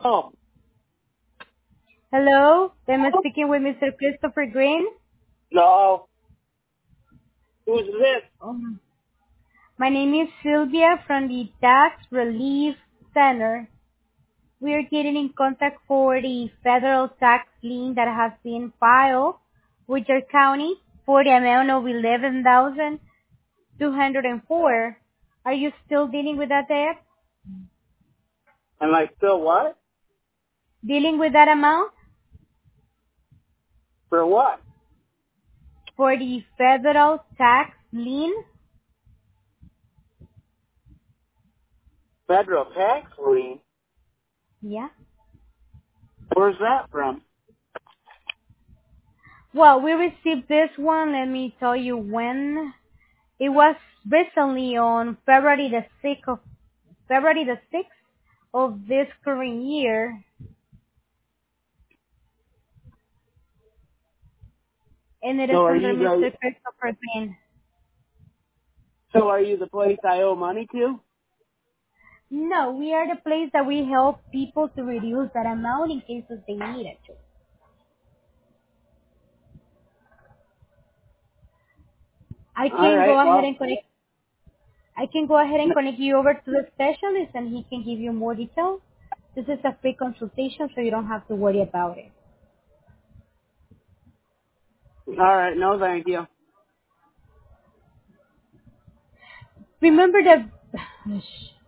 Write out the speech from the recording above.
Oh, Hello, am I speaking with Mr. Christopher Green? no. Who's this? Um, My name is Sylvia from the Tax Relief Center. We are getting in contact for the federal tax lien that has been filed with your county for the amount of 11,204. Are you still dealing with that debt? Am I still what? Dealing with that amount For what? for the federal tax lien? Federal tax lien? Yeah. Where's that from? Well, we received this one. Let me tell you when. It was recently on February the 6th of this current year, and it is So are under you the, Mr. Christopher Green. so are you the place I owe money to? No, we are the place that we help people to reduce that amount in cases they need it to. I can go Alright, ahead well, and connect. I can go ahead and connect you over to the specialist, and he can give you more details. This is a free consultation, so you don't have to worry about it. alright, no thank you. Remember that